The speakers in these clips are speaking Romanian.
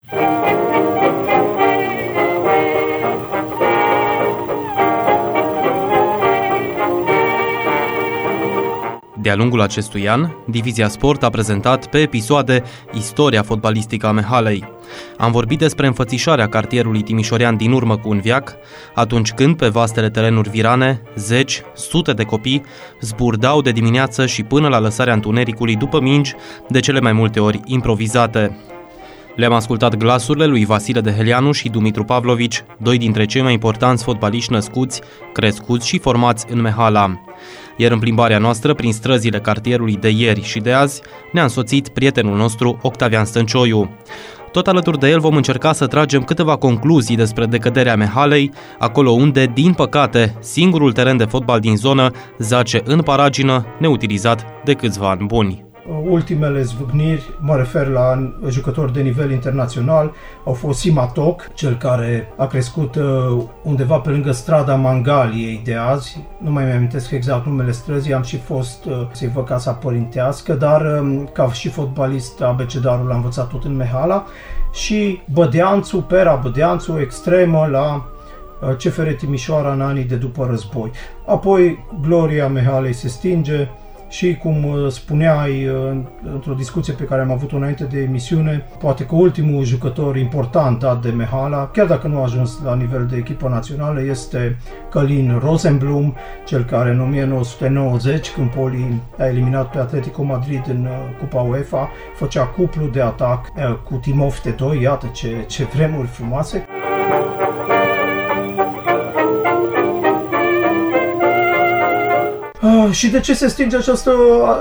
De-a lungul acestui an, Divizia Sport a prezentat pe episoade istoria fotbalistică a Mehalei. Am vorbit despre înfățișarea cartierului timișorean din urmă cu un veac, atunci când pe vastele terenuri virane, zeci, sute de copii zburdau de dimineață și până la lăsarea întunericului după mingi, de cele mai multe ori improvizate. Le-am ascultat glasurile lui Vasile Dehelianu și Dumitru Pavlovici, doi dintre cei mai importanți fotbaliști născuți, crescuți și formați în Mehala. Iar în plimbarea noastră prin străzile cartierului de ieri și de azi ne-a însoțit prietenul nostru Octavian Stăncioiu. Tot alături de el vom încerca să tragem câteva concluzii despre decăderea Mehalei, acolo unde, din păcate, singurul teren de fotbal din zonă zace în paragină, neutilizat de câțiva ani buni. Ultimele zvâgniri, mă refer la jucători de nivel internațional, au fost Sima Toc, cel care a crescut undeva pe lângă strada Mangaliei de azi, nu mai amintesc exact numele străzii, am și fost să-i văd casa părintească, dar ca și fotbalist abecedarul l-am învățat tot în Mehala, și Bădeanțu, Pera Bădeanțu, extremă la CFR Timișoara în anii de după război. Apoi gloria Mehalei se stinge. Și cum spuneai într-o discuție pe care am avut-o înainte de emisiune, poate că ultimul jucător important dat de Mehala, chiar dacă nu a ajuns la nivel de echipă națională, este Călin Rosenblum, cel care în 1990, când Poli a eliminat pe Atletico Madrid în Cupa UEFA, făcea cuplu de atac cu Timov T2, iată ce vremuri frumoase. Și de ce se stinge această...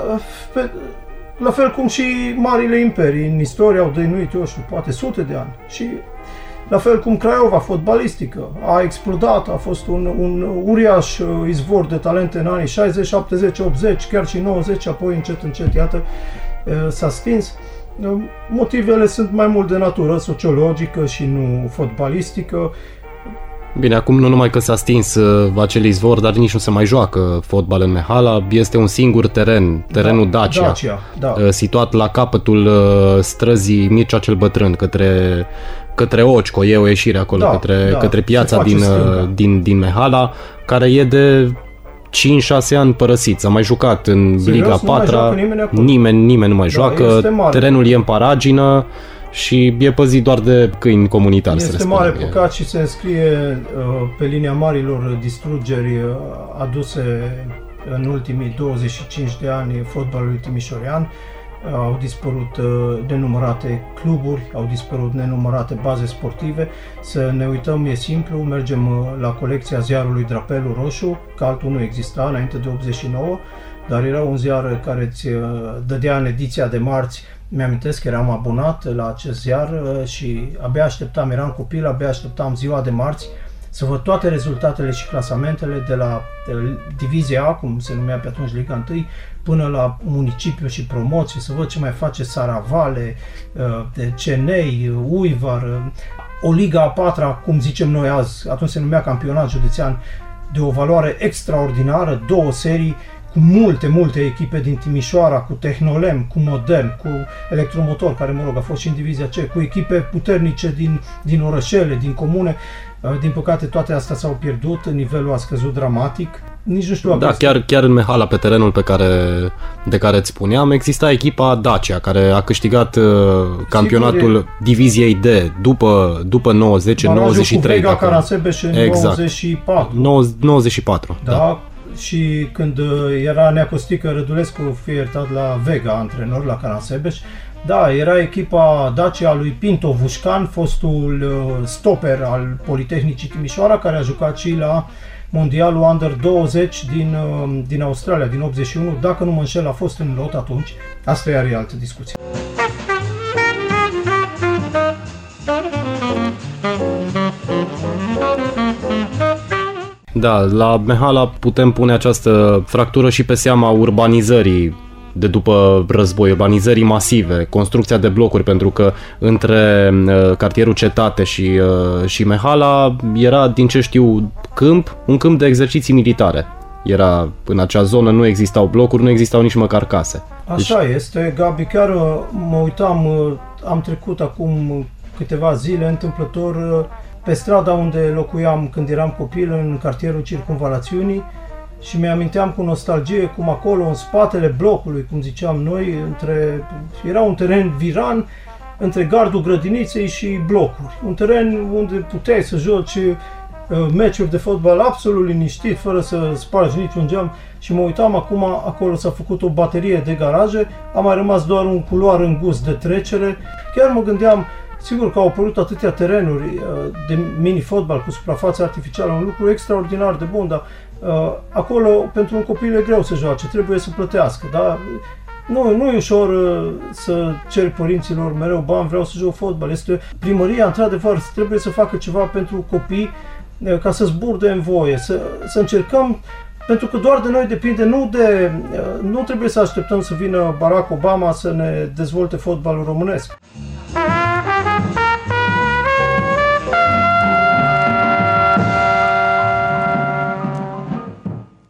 La fel cum și marile imperii în istorie au dăinuit, eu știu, poate sute de ani. Și la fel cum Craiova, fotbalistică, a explodat, a fost un uriaș izvor de talente în anii 60, 70, 80, chiar și 90, apoi încet, iată, s-a stins. Motivele sunt mai mult de natură sociologică și nu fotbalistică. Bine, acum nu numai că s-a stins acel izvor, dar nici nu se mai joacă fotbal în Mehala. Este un singur terenul Dacia, situat la capătul străzii Mircea cel Bătrân, către Occo, e o ieșire acolo, către piața din Mehala, care e de 5-6 ani părăsit. S-a mai jucat în Liga 4, nimeni nu mai joacă, terenul e în paragină și e păzit doar de câini comunitari. Este mare păcat și se înscrie pe linia marilor distrugeri aduse în ultimii 25 de ani fotbalului timișorean. Au dispărut nenumărate cluburi, au dispărut nenumărate baze sportive. Să ne uităm, e simplu, mergem la colecția ziarului Drapelul Roșu, că altul nu exista înainte de 89, dar era un ziar care îți dădea în ediția de marți. Mi-amintesc că eram abonat la acest ziar și abia așteptam, eram copil, abia așteptam ziua de marți să văd toate rezultatele și clasamentele de la Divizia A, cum se numea pe atunci Liga 1, până la municipiu și promoții, să văd ce mai face Saravale, Cenei, Uivar, o Liga a 4-a, cum zicem noi azi, atunci se numea campionat județean, de o valoare extraordinară, 2 serii, cu multe echipe din Timișoara, cu Tehnolem, cu Modern, cu Electromotor, care, a fost și în Divizia C, cu echipe puternice din orășele, din comune. Din păcate, toate astea s-au pierdut, nivelul a scăzut dramatic. Nici nu știu... Da, chiar în Mehala, pe terenul de care îți spuneam, exista echipa Dacia, care a câștigat campionatul Diviziei D după 90, 93. Cu Vega Carasebeș în 94. Da. Și când era Neacostică Rădulescu, fie iertat, la Vega, antrenor la Carasebeș, da, era echipa Dacia lui Pinto Vușcan, fostul stoper al Politehnicii Timișoara, care a jucat și la Mondialul Under 20 din Australia, din 81. Dacă nu mă înșel, a fost în lot atunci. Asta e altă discuție. Da, la Mehala putem pune această fractură și pe seama urbanizării de după război, urbanizării masive, construcția de blocuri, pentru că între cartierul Cetate și Mehala era, din ce știu, un câmp de exerciții militare. Era în acea zonă, nu existau blocuri, nu existau nici măcar case. Așa este, Gabi, chiar mă uitam, am trecut acum câteva zile întâmplător pe strada unde locuiam când eram copil, în cartierul Circumvalațiunii, și mi-aminteam cu nostalgie cum acolo, în spatele blocului, cum ziceam noi, era un teren viran între gardul grădiniței și blocuri. Un teren unde puteai să joci meciuri de fotbal absolut liniștit, fără să spargi niciun geam, și mă uitam acum, acolo s-a făcut o baterie de garaje, a mai rămas doar un culoar îngust de trecere. Chiar mă gândeam, sigur că au apărut atâtea terenuri de mini-fotbal cu suprafață artificială, un lucru extraordinar de bun, dar acolo pentru un copil e greu să joace, trebuie să plătească, dar nu e ușor să ceri părinților mereu bani, vreau să joc fotbal. Primăria, într-adevăr, trebuie să facă ceva pentru copii ca să zburde în voie, să încercăm, pentru că doar de noi depinde, nu trebuie să așteptăm să vină Barack Obama să ne dezvolte fotbalul românesc.